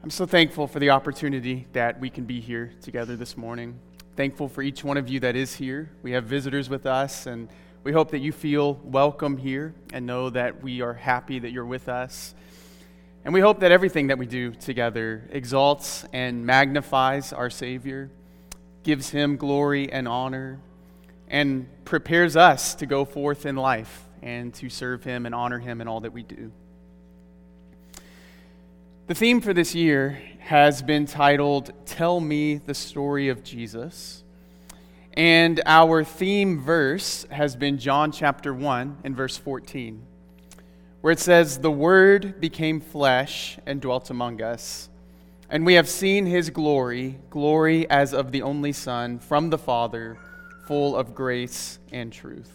I'm so thankful for the opportunity that we can be here together this morning. Thankful for each one of you that is here. We have visitors with us, and we hope that you feel welcome here and know that we are happy that you're with us. And we hope that everything that we do together exalts and magnifies our Savior, gives Him glory and honor, and prepares us to go forth in life and to serve Him and honor Him in all that we do. The theme for this year has been titled, Tell Me the Story of Jesus. And our theme verse has been John chapter 1 and verse 14, where it says, The Word became flesh and dwelt among us, and we have seen His glory, glory as of the only Son from the Father, full of grace and truth.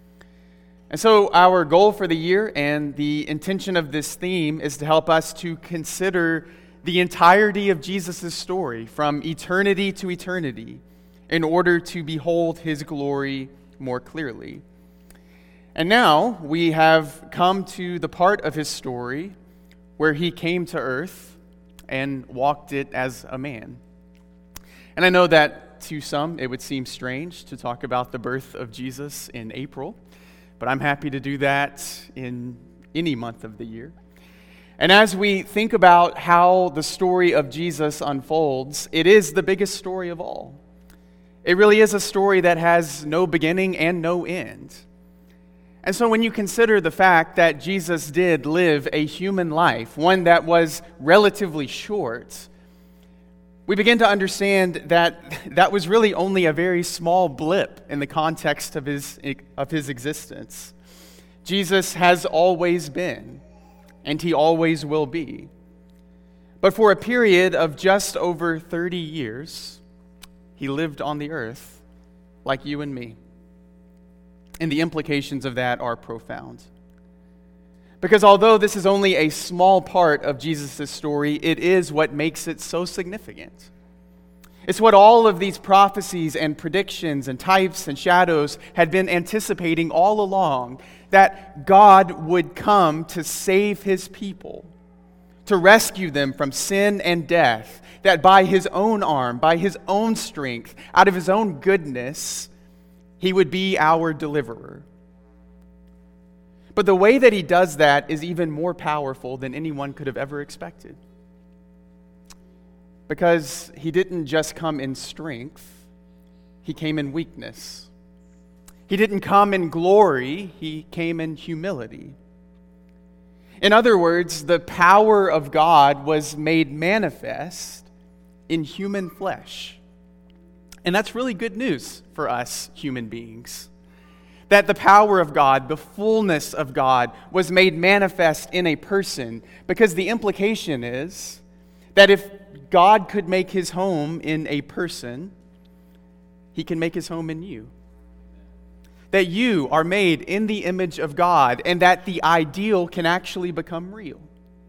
And so our goal for the year and the intention of this theme is to help us to consider the entirety of Jesus' story from eternity to eternity in order to behold His glory more clearly. And now we have come to the part of His story where He came to earth and walked it as a man. And I know that to some it would seem strange to talk about the birth of Jesus in April, but I'm happy to do that in any month of the year. And as we think about how the story of Jesus unfolds, it is the biggest story of all. It really is a story that has no beginning and no end. And so when you consider the fact that Jesus did live a human life, one that was relatively short, we begin to understand that that was really only a very small blip in the context of his existence. Jesus has always been, and He always will be. But for a period of just over 30 years, He lived on the earth like you and me. And the implications of that are profound. Because although this is only a small part of Jesus' story, it is what makes it so significant. It's what all of these prophecies and predictions and types and shadows had been anticipating all along, that God would come to save His people, to rescue them from sin and death, that by His own arm, by His own strength, out of His own goodness, He would be our deliverer. But the way that He does that is even more powerful than anyone could have ever expected. Because He didn't just come in strength, He came in weakness. He didn't come in glory, He came in humility. In other words, the power of God was made manifest in human flesh. And that's really good news for us human beings. That the power of God, the fullness of God, was made manifest in a person, because the implication is that if God could make His home in a person, He can make His home in you. That you are made in the image of God, and that the ideal can actually become real.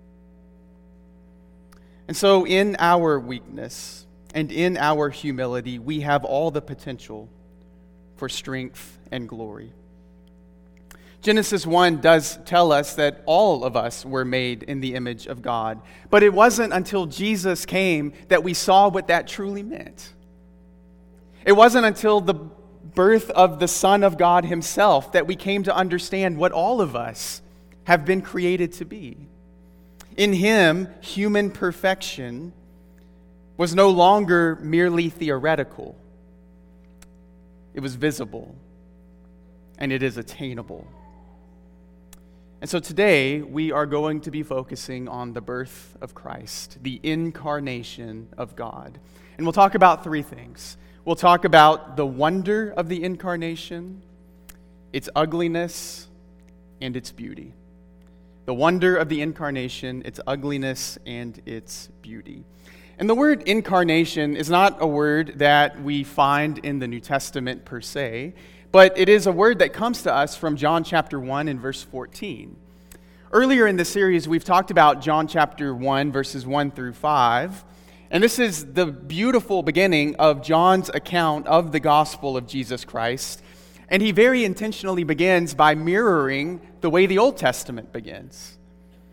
And so in our weakness and in our humility, we have all the potential for strength and glory. Genesis 1 does tell us that all of us were made in the image of God, but it wasn't until Jesus came that we saw what that truly meant. It wasn't until the birth of the Son of God Himself that we came to understand what all of us have been created to be. In Him, human perfection was no longer merely theoretical. It was visible, and it is attainable. And so today, we are going to be focusing on the birth of Christ, the incarnation of God. And we'll talk about three things. We'll talk about the wonder of the incarnation, its ugliness, and its beauty. The wonder of the incarnation, its ugliness, and its beauty. And the word incarnation is not a word that we find in the New Testament per se, but it is a word that comes to us from John chapter 1 and verse 14. Earlier in the series, we've talked about John chapter 1, verses 1 through 5, and this is the beautiful beginning of John's account of the gospel of Jesus Christ, and he very intentionally begins by mirroring the way the Old Testament begins.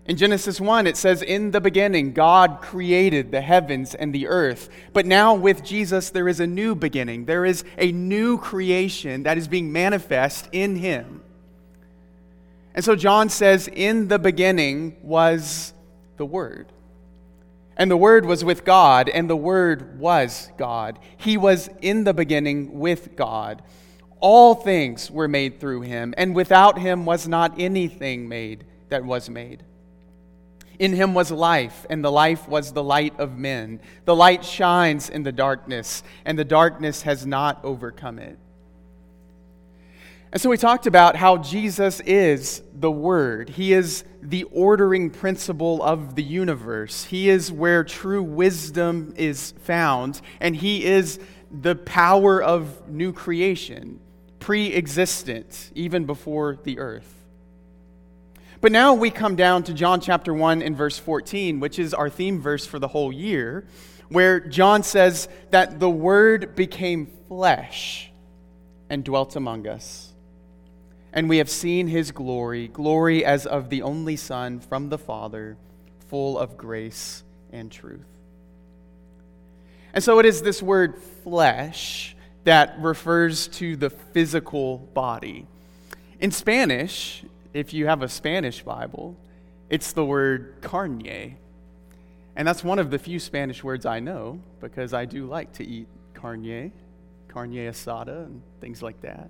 In Genesis 1, it says, "In the beginning, God created the heavens and the earth." But now with Jesus, there is a new beginning. There is a new creation that is being manifest in him. And so John says, "In the beginning was the Word. And the Word was with God, and the Word was God. He was in the beginning with God. All things were made through him, and without him was not anything made that was made. In him was life, and the life was the light of men. The light shines in the darkness, and the darkness has not overcome it." And so we talked about how Jesus is the Word. He is the ordering principle of the universe. He is where true wisdom is found, and he is the power of new creation, pre-existent, even before the earth. But now we come down to John chapter 1 and verse 14, which is our theme verse for the whole year, where John says that the Word became flesh and dwelt among us. And we have seen his glory, glory as of the only Son from the Father, full of grace and truth. And so it is this word flesh that refers to the physical body. In Spanish, if you have a Spanish Bible, it's the word carne. And that's one of the few Spanish words I know, because I do like to eat carne asada, and things like that.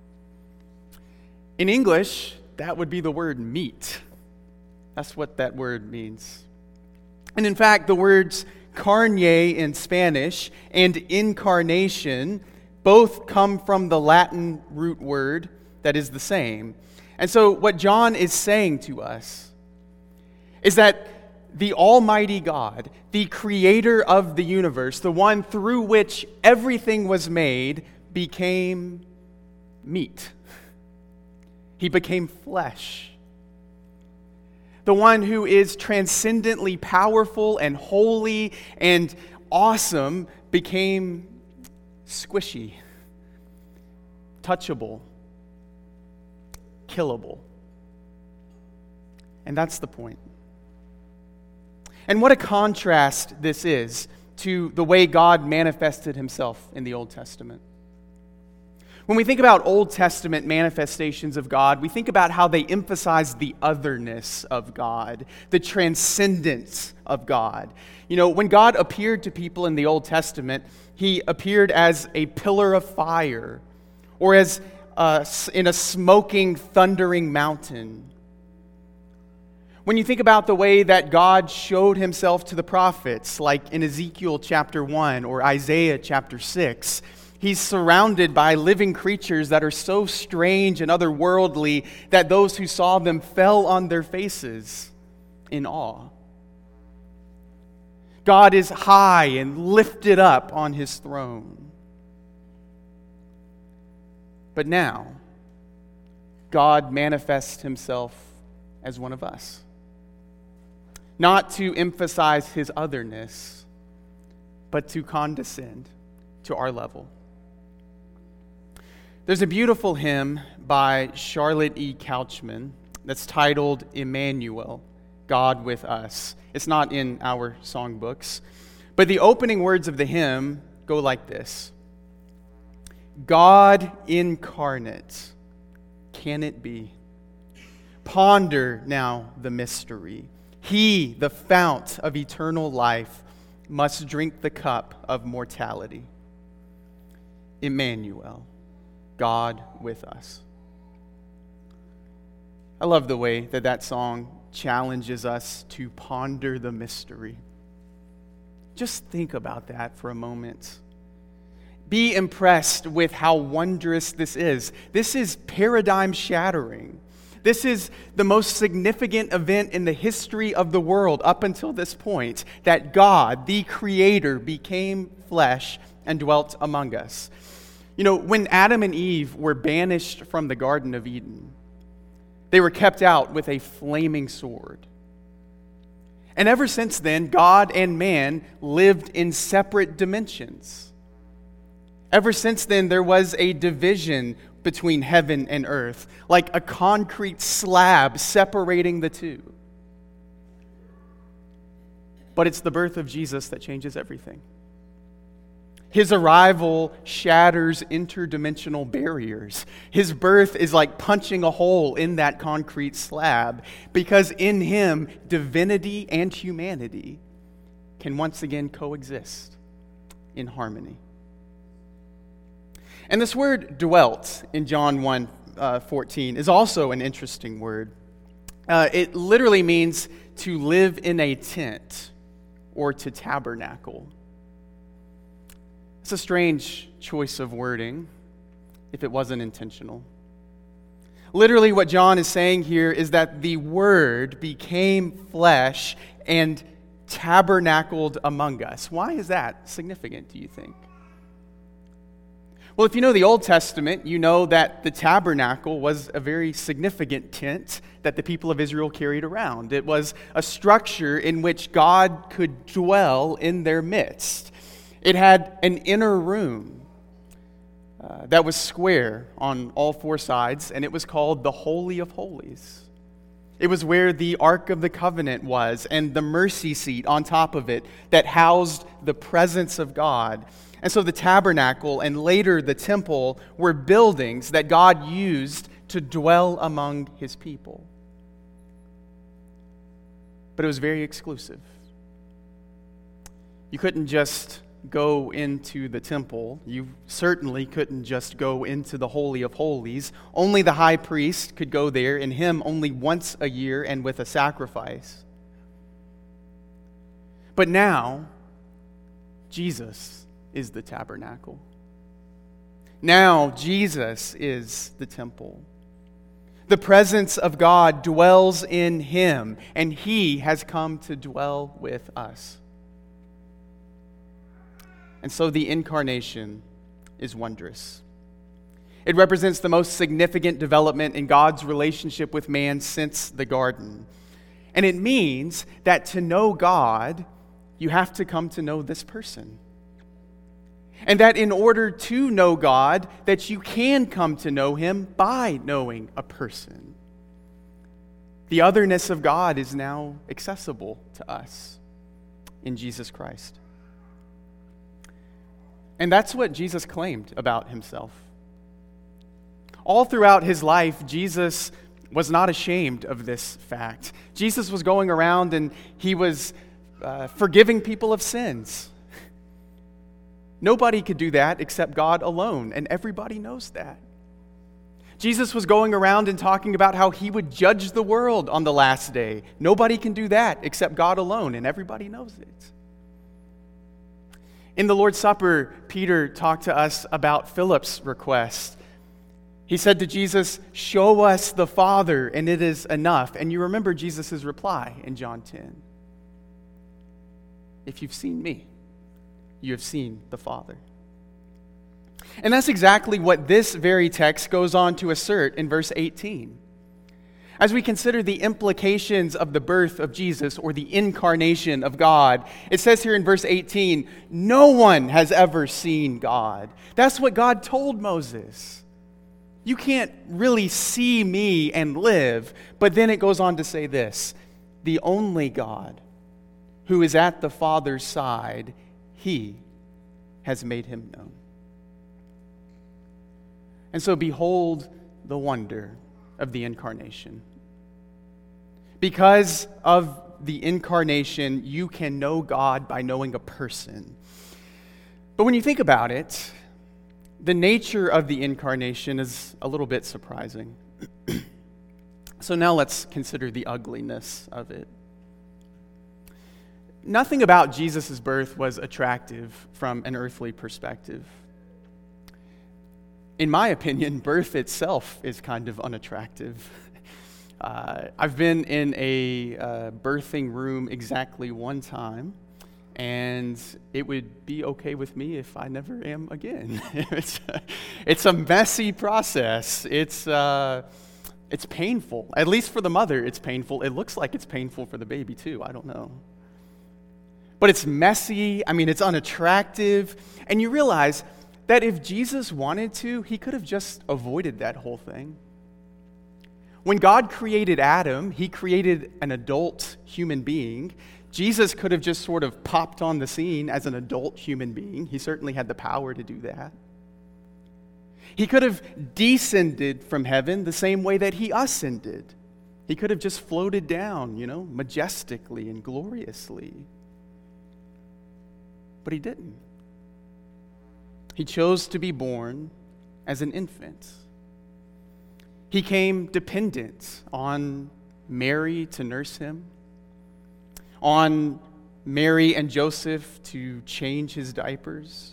In English, that would be the word meat. That's what that word means. And in fact, the words carne in Spanish and incarnation both come from the Latin root word that is the same. And so what John is saying to us is that the Almighty God, the creator of the universe, the one through which everything was made, became meat. He became flesh. The one who is transcendently powerful and holy and awesome became squishy, touchable, killable. And that's the point. And what a contrast this is to the way God manifested himself in the Old Testament. When we think about Old Testament manifestations of God, we think about how they emphasize the otherness of God, the transcendence of God. You know, when God appeared to people in the Old Testament, he appeared as a pillar of fire, or as in a smoking, thundering mountain. When you think about the way that God showed himself to the prophets, like in Ezekiel chapter 1 or Isaiah chapter 6, he's surrounded by living creatures that are so strange and otherworldly that those who saw them fell on their faces in awe. God is high and lifted up on his throne. But now, God manifests himself as one of us. Not to emphasize his otherness, but to condescend to our level. There's a beautiful hymn by Charlotte E. Couchman that's titled Emmanuel, God with Us. It's not in our songbooks, but the opening words of the hymn go like this: God incarnate, can it be? Ponder now the mystery. He, the fount of eternal life, must drink the cup of mortality. Emmanuel, God with us. I love the way that that song challenges us to ponder the mystery. Just think about that for a moment. Be impressed with how wondrous this is. This is paradigm shattering. This is the most significant event in the history of the world up until this point, that God, the Creator, became flesh and dwelt among us. You know, when Adam and Eve were banished from the Garden of Eden, they were kept out with a flaming sword. And ever since then, God and man lived in separate dimensions. Ever since then, there was a division between heaven and earth, like a concrete slab separating the two. But it's the birth of Jesus that changes everything. His arrival shatters interdimensional barriers. His birth is like punching a hole in that concrete slab, because in him, divinity and humanity can once again coexist in harmony. And this word dwelt in John 1:14 is also an interesting word. It literally means to live in a tent or to tabernacle. It's a strange choice of wording if it wasn't intentional. Literally, what John is saying here is that the Word became flesh and tabernacled among us. Why is that significant, do you think? Well, if you know the Old Testament, you know that the tabernacle was a very significant tent that the people of Israel carried around. It was a structure in which God could dwell in their midst. It had an inner room that was square on all four sides, and it was called the Holy of Holies. It was where the Ark of the Covenant was, and the mercy seat on top of it that housed the presence of God. And so the tabernacle and later the temple were buildings that God used to dwell among his people. But it was very exclusive. You couldn't just go into the temple. You certainly couldn't just go into the Holy of Holies. Only the high priest could go there, and him only once a year and with a sacrifice. But now, Jesus is the tabernacle. Now, Jesus is the temple. The presence of God dwells in him, and he has come to dwell with us. And so the incarnation is wondrous. It represents the most significant development in God's relationship with man since the garden. And it means that to know God, you have to come to know this person. And that in order to know God, that you can come to know him by knowing a person. The otherness of God is now accessible to us in Jesus Christ. And that's what Jesus claimed about himself. All throughout his life, Jesus was not ashamed of this fact. Jesus was going around and he was forgiving people of sins. Nobody could do that except God alone, and everybody knows that. Jesus was going around and talking about how he would judge the world on the last day. Nobody can do that except God alone, and everybody knows it. In the Lord's Supper, Peter talked to us about Philip's request. He said to Jesus, "Show us the Father, and it is enough." And you remember Jesus' reply in John 10. "If you've seen me, you have seen the Father." And that's exactly what this very text goes on to assert in verse 18. As we consider the implications of the birth of Jesus or the incarnation of God, it says here in verse 18, no one has ever seen God. That's what God told Moses. You can't really see me and live. But then it goes on to say this, the only God who is at the Father's side, he has made him known. And so behold the wonder of the incarnation. Because of the incarnation, you can know God by knowing a person. But when you think about it, the nature of the incarnation is a little bit surprising. So now let's consider the ugliness of it. Nothing about Jesus' birth was attractive from an earthly perspective. In my opinion, birth itself is kind of unattractive. I've been in a birthing room exactly one time, and it would be okay with me if I never am again. It's a messy process. It's painful. At least for the mother, it's painful. It looks like it's painful for the baby, too. I don't know. But it's messy. It's unattractive. And you realize that if Jesus wanted to, he could have just avoided that whole thing. When God created Adam, he created an adult human being. Jesus could have just sort of popped on the scene as an adult human being. He certainly had the power to do that. He could have descended from heaven the same way that he ascended. He could have just floated down, majestically and gloriously. But he didn't. He chose to be born as an infant. He came dependent on Mary to nurse him, on Mary and Joseph to change his diapers.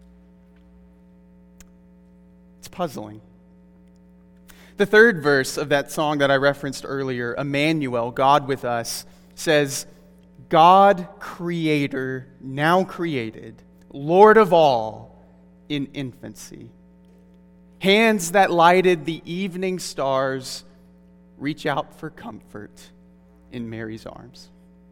It's puzzling. The third verse of that song that I referenced earlier, Emmanuel, God with us, says, God, Creator, now created, Lord of all, in infancy. Hands that lighted the evening stars reach out for comfort in Mary's arms.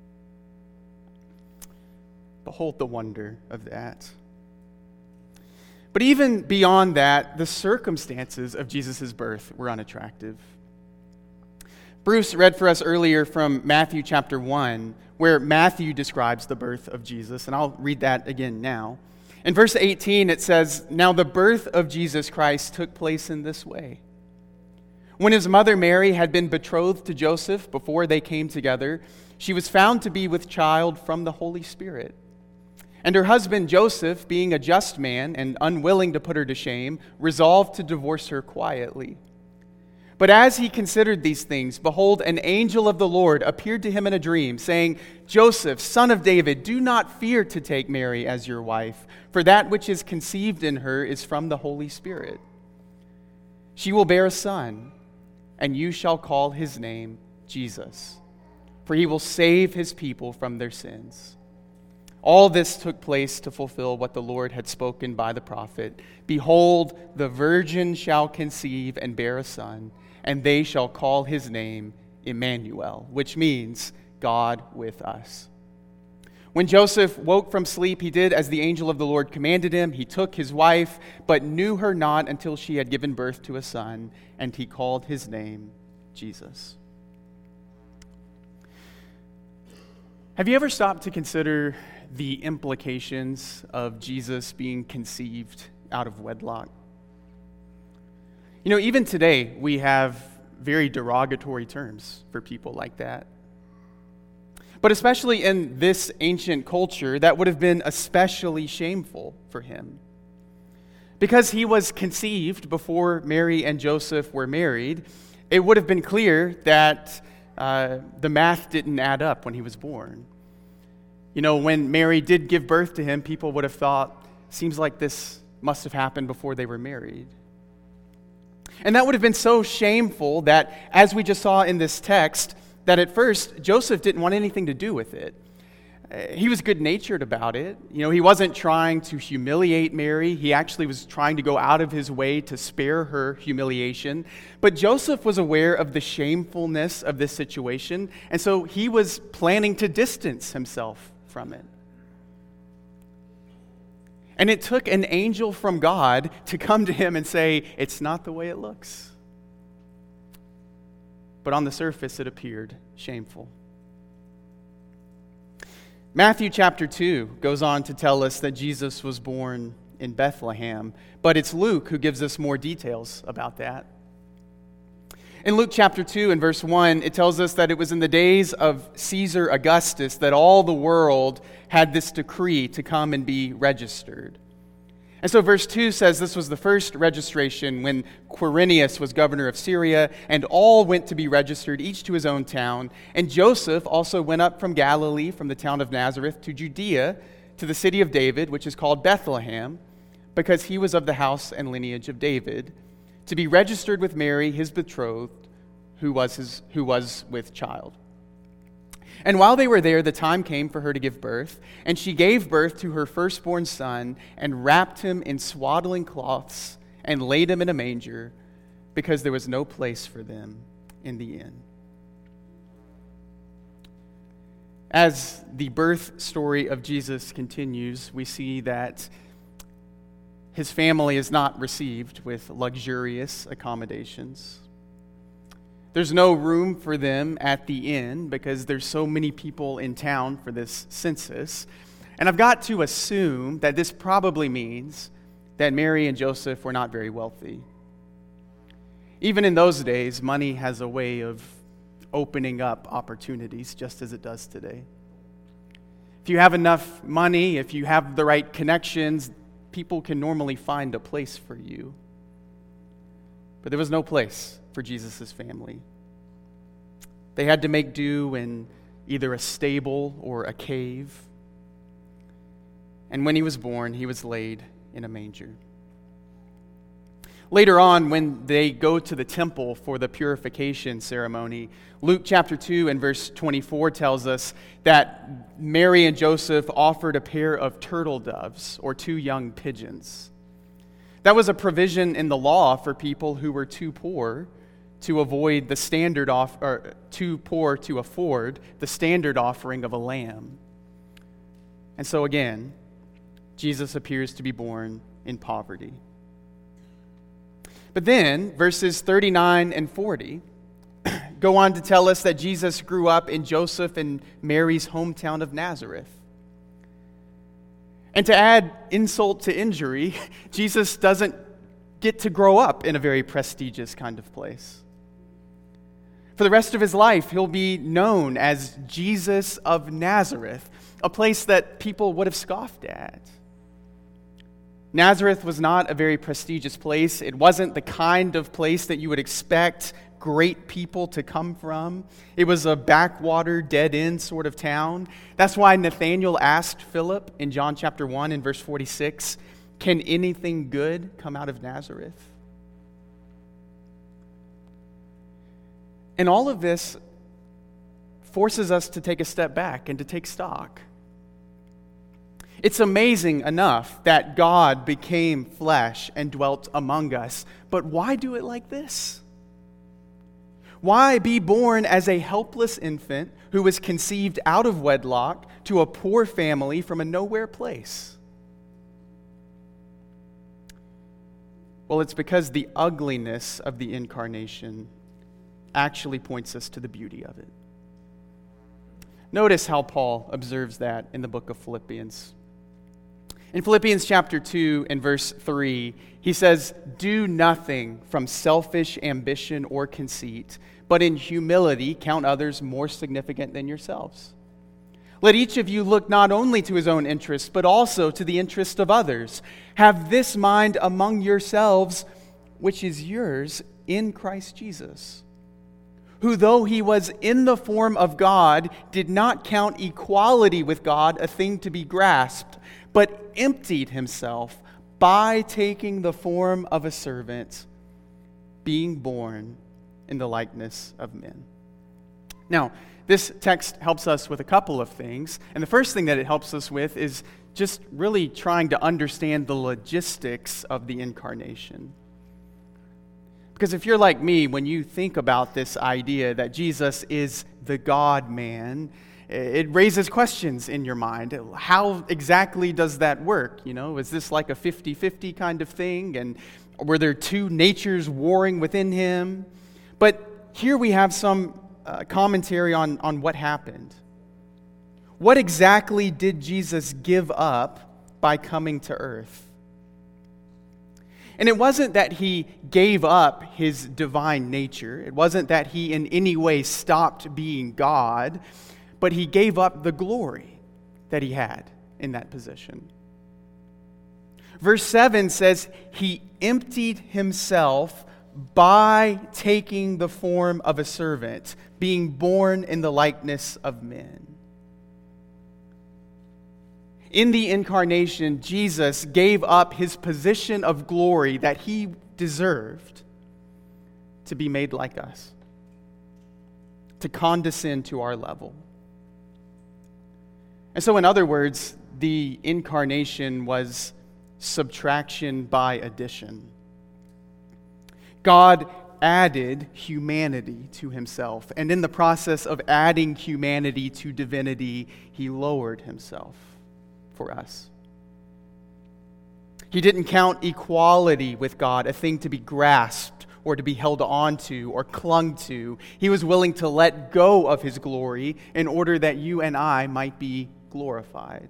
Behold the wonder of that. But even beyond that, the circumstances of Jesus' birth were unattractive. Bruce read for us earlier from Matthew chapter 1, where Matthew describes the birth of Jesus, and I'll read that again now. In verse 18, it says, "Now the birth of Jesus Christ took place in this way. When his mother Mary had been betrothed to Joseph before they came together, she was found to be with child from the Holy Spirit. And her husband Joseph, being a just man and unwilling to put her to shame, resolved to divorce her quietly. But as he considered these things, behold, an angel of the Lord appeared to him in a dream, saying, 'Joseph, son of David, do not fear to take Mary as your wife, for that which is conceived in her is from the Holy Spirit. She will bear a son, and you shall call his name Jesus, for he will save his people from their sins.' All this took place to fulfill what the Lord had spoken by the prophet. 'Behold, the virgin shall conceive and bear a son, and they shall call his name Emmanuel,' which means God with us. When Joseph woke from sleep, he did as the angel of the Lord commanded him. He took his wife, but knew her not until she had given birth to a son, and he called his name Jesus." Have you ever stopped to consider the implications of Jesus being conceived out of wedlock? Even today, we have very derogatory terms for people like that. But especially in this ancient culture, that would have been especially shameful for him. Because he was conceived before Mary and Joseph were married, it would have been clear that the math didn't add up when he was born. When Mary did give birth to him, people would have thought, seems like this must have happened before they were married. And that would have been so shameful that, as we just saw in this text, that at first Joseph didn't want anything to do with it. He was good-natured about it. He wasn't trying to humiliate Mary. He actually was trying to go out of his way to spare her humiliation. But Joseph was aware of the shamefulness of this situation, and so he was planning to distance himself from it. And it took an angel from God to come to him and say, "It's not the way it looks." But on the surface, it appeared shameful. Matthew chapter 2 goes on to tell us that Jesus was born in Bethlehem, but it's Luke who gives us more details about that. In Luke chapter 2 and verse 1, it tells us that it was in the days of Caesar Augustus that all the world had this decree to come and be registered. And so verse 2 says this was the first registration when Quirinius was governor of Syria, and all went to be registered, each to his own town. And Joseph also went up from Galilee, from the town of Nazareth, to Judea, to the city of David, which is called Bethlehem, because he was of the house and lineage of David, to be registered with Mary, his betrothed, who was with child. And while they were there, the time came for her to give birth, and she gave birth to her firstborn son, and wrapped him in swaddling cloths, and laid him in a manger, because there was no place for them in the inn. As the birth story of Jesus continues, we see that his family is not received with luxurious accommodations. There's no room for them at the inn because there's so many people in town for this census. And I've got to assume that this probably means that Mary and Joseph were not very wealthy. Even in those days, money has a way of opening up opportunities just as it does today. If you have enough money, if you have the right connections, people can normally find a place for you. But there was no place for Jesus' family. They had to make do in either a stable or a cave. And when he was born, he was laid in a manger. Later on, when they go to the temple for the purification ceremony, Luke chapter 2 and verse 24 tells us that Mary and Joseph offered a pair of turtle doves, or 2 young pigeons. That was a provision in the law for people who were too poor to avoid the standard too poor to afford the standard offering of a lamb. And so again, Jesus appears to be born in poverty. But then, verses 39 and 40 go on to tell us that Jesus grew up in Joseph and Mary's hometown of Nazareth. And to add insult to injury, Jesus doesn't get to grow up in a very prestigious kind of place. For the rest of his life, he'll be known as Jesus of Nazareth, a place that people would have scoffed at. Nazareth was not a very prestigious place. It wasn't the kind of place that you would expect great people to come from. It was a backwater, dead-end sort of town. That's why Nathanael asked Philip in John chapter 1 and verse 46, "Can anything good come out of Nazareth?" And all of this forces us to take a step back and to take stock. It's amazing enough that God became flesh and dwelt among us, but why do it like this? Why be born as a helpless infant who was conceived out of wedlock to a poor family from a nowhere place? Well, it's because the ugliness of the incarnation actually points us to the beauty of it. Notice how Paul observes that in the book of Philippians. In Philippians chapter 2 and verse 3, he says, "Do nothing from selfish ambition or conceit, but in humility count others more significant than yourselves. Let each of you look not only to his own interests, but also to the interest of others. Have this mind among yourselves, which is yours in Christ Jesus, who though he was in the form of God, did not count equality with God a thing to be grasped, but emptied himself by taking the form of a servant, being born in the likeness of men." Now, this text helps us with a couple of things. And the first thing that it helps us with is just really trying to understand the logistics of the incarnation. Because if you're like me, when you think about this idea that Jesus is the God-man, it raises questions in your mind. How exactly does that work? Is this like a 50-50 kind of thing? And were there 2 natures warring within him? But here we have some commentary on what happened. What exactly did Jesus give up by coming to earth? And it wasn't that he gave up his divine nature. It wasn't that he in any way stopped being God, but he gave up the glory that he had in that position. Verse 7 says, "He emptied himself by taking the form of a servant, being born in the likeness of men." In the incarnation, Jesus gave up his position of glory that he deserved to be made like us, to condescend to our level. And so, in other words, the incarnation was subtraction by addition. God added humanity to himself, and in the process of adding humanity to divinity, he lowered himself for us. He didn't count equality with God a thing to be grasped or to be held on to or clung to. He was willing to let go of his glory in order that you and I might be glorified.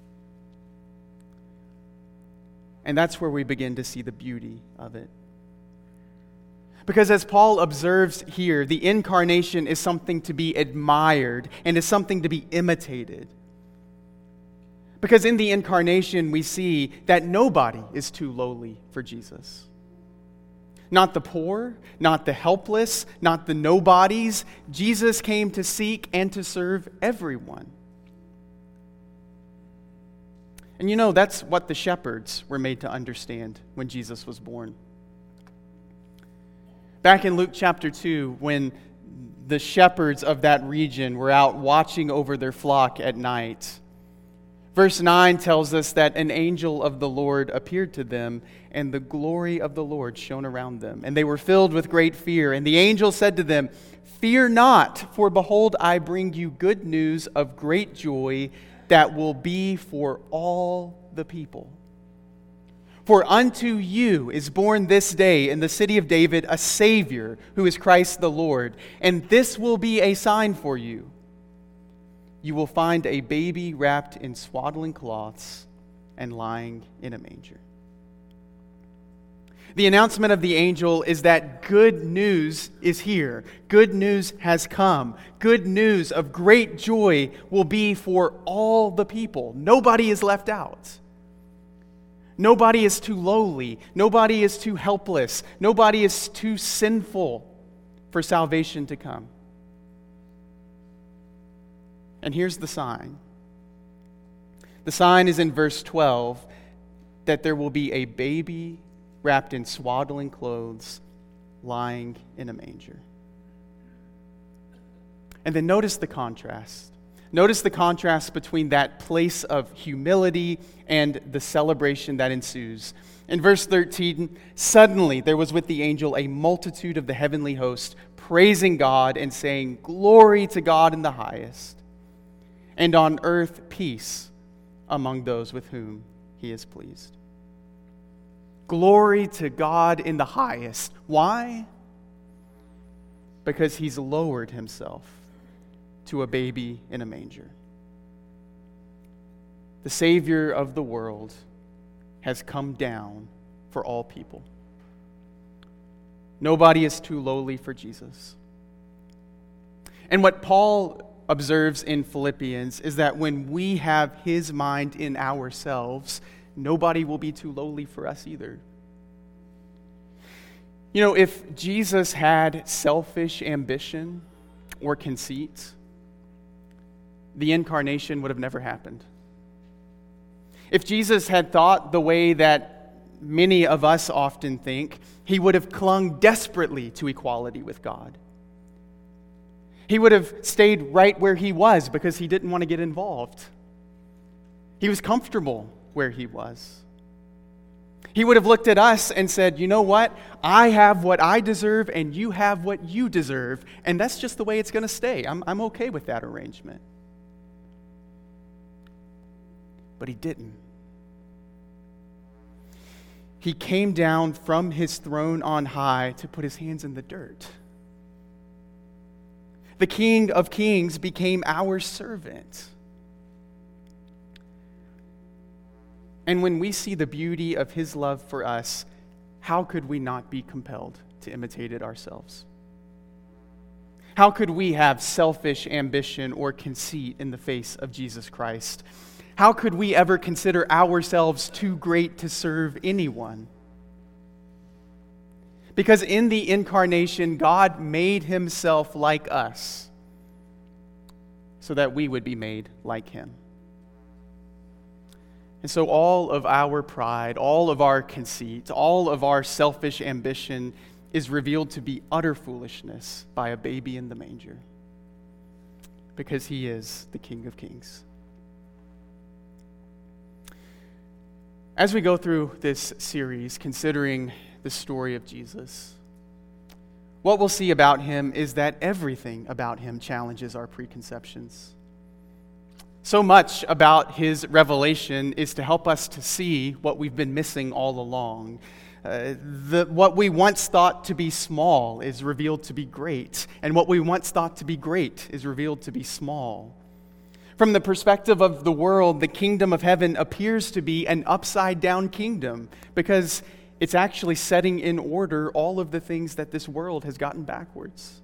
And that's where we begin to see the beauty of it. Because as Paul observes here, the incarnation is something to be admired and is something to be imitated. Because in the incarnation, we see that nobody is too lowly for Jesus. Not the poor, not the helpless, not the nobodies. Jesus came to seek and to serve everyone. And you know, that's what the shepherds were made to understand when Jesus was born. Back in Luke chapter 2, when the shepherds of that region were out watching over their flock at night, verse 9 tells us that an angel of the Lord appeared to them, and the glory of the Lord shone around them. And they were filled with great fear. And the angel said to them, "Fear not, for behold, I bring you good news of great joy that will be for all the people. For unto you is born this day in the city of David a Savior, who is Christ the Lord. And this will be a sign for you. You will find a baby wrapped in swaddling cloths and lying in a manger." The announcement of the angel is that good news is here. Good news has come. Good news of great joy will be for all the people. Nobody is left out. Nobody is too lowly. Nobody is too helpless. Nobody is too sinful for salvation to come. And here's the sign. The sign is in verse 12, that there will be a baby wrapped in swaddling clothes, lying in a manger. And then notice the contrast. Notice the contrast between that place of humility and the celebration that ensues. In verse 13, suddenly there was with the angel a multitude of the heavenly host, praising God and saying, "Glory to God in the highest, and on earth peace among those with whom he is pleased." Glory to God in the highest. Why? Because he's lowered himself to a baby in a manger. The Savior of the world has come down for all people. Nobody is too lowly for Jesus. And what Paul observes in Philippians is that when we have his mind in ourselves, nobody will be too lowly for us either. You know, if Jesus had selfish ambition or conceit, the incarnation would have never happened. If Jesus had thought the way that many of us often think, he would have clung desperately to equality with God. He would have stayed right where he was because he didn't want to get involved. He was comfortable where he was. He would have looked at us and said, "You know what? I have what I deserve and you have what you deserve, and that's just the way it's going to stay. I'm okay with that arrangement." But he didn't. He came down from his throne on high to put his hands in the dirt. The King of Kings became our servant. And when we see the beauty of his love for us, how could we not be compelled to imitate it ourselves? How could we have selfish ambition or conceit in the face of Jesus Christ? How could we ever consider ourselves too great to serve anyone? Because in the incarnation, God made himself like us so that we would be made like him. And so all of our pride, all of our conceit, all of our selfish ambition is revealed to be utter foolishness by a baby in the manger, because he is the King of Kings. As we go through this series, considering the story of Jesus, what we'll see about him is that everything about him challenges our preconceptions. So much about his revelation is to help us to see what we've been missing all along. What we once thought to be small is revealed to be great, and what we once thought to be great is revealed to be small. From the perspective of the world, the kingdom of heaven appears to be an upside-down kingdom because it's actually setting in order all of the things that this world has gotten backwards.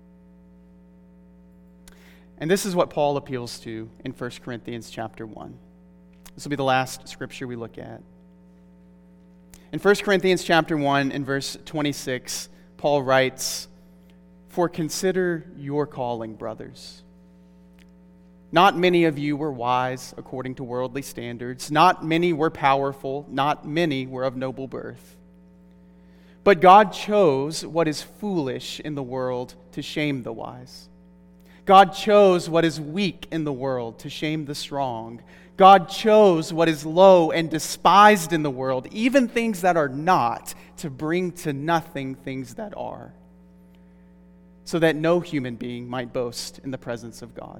And this is what Paul appeals to in 1 Corinthians chapter 1. This will be the last scripture we look at. In 1 Corinthians chapter 1 and verse 26, Paul writes, "For consider your calling, brothers. Not many of you were wise according to worldly standards. Not many were powerful. Not many were of noble birth. But God chose what is foolish in the world to shame the wise. God chose what is weak in the world to shame the strong. God chose what is low and despised in the world, even things that are not, to bring to nothing things that are, so that no human being might boast in the presence of God.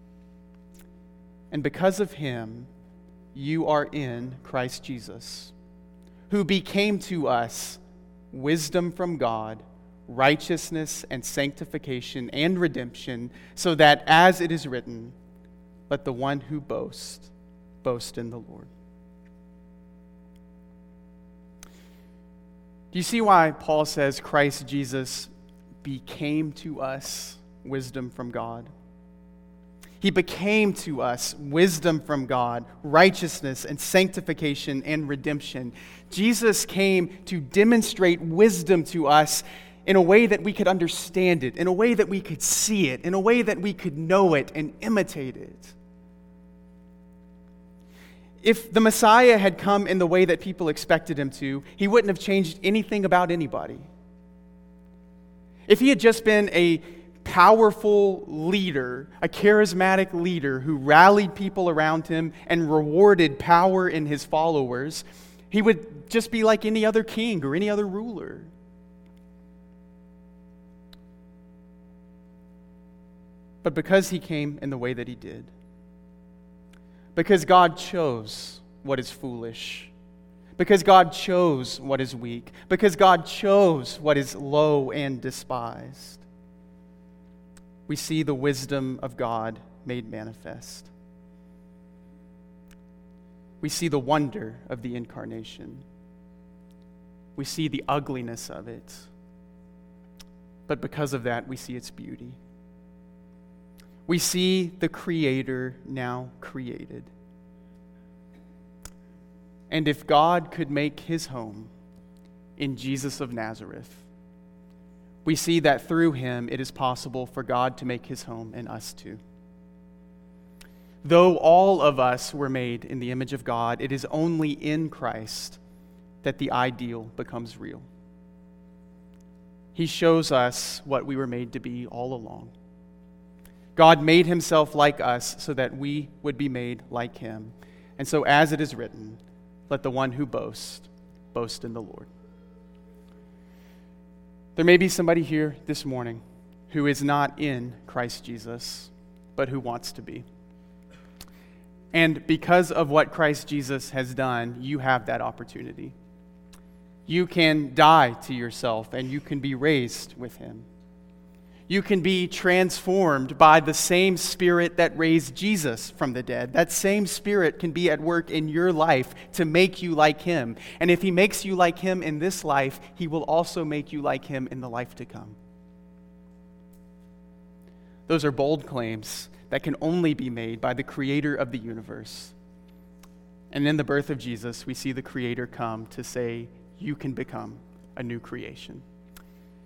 And because of him, you are in Christ Jesus, who became to us wisdom from God, righteousness and sanctification and redemption, so that, as it is written, let the one who boasts, boast in the Lord." Do you see why Paul says Christ Jesus became to us wisdom from God? He became to us wisdom from God, righteousness and sanctification and redemption. Jesus came to demonstrate wisdom to us in a way that we could understand it, in a way that we could see it, in a way that we could know it and imitate it. If the Messiah had come in the way that people expected him to, he wouldn't have changed anything about anybody. If he had just been a powerful leader, a charismatic leader who rallied people around him and rewarded power in his followers, he would just be like any other king or any other ruler. But because he came in the way that he did, because God chose what is foolish, because God chose what is weak, because God chose what is low and despised, we see the wisdom of God made manifest. We see the wonder of the incarnation. We see the ugliness of it. But because of that, we see its beauty. We see the Creator now created. And if God could make his home in Jesus of Nazareth, we see that through him it is possible for God to make his home in us too. Though all of us were made in the image of God, it is only in Christ that the ideal becomes real. He shows us what we were made to be all along. God made himself like us so that we would be made like him. And so, as it is written, let the one who boasts, boast in the Lord. There may be somebody here this morning who is not in Christ Jesus, but who wants to be. And because of what Christ Jesus has done, you have that opportunity. You can die to yourself and you can be raised with him. You can be transformed by the same Spirit that raised Jesus from the dead. That same Spirit can be at work in your life to make you like him. And if he makes you like him in this life, he will also make you like him in the life to come. Those are bold claims that can only be made by the Creator of the universe. And in the birth of Jesus, we see the Creator come to say, you can become a new creation.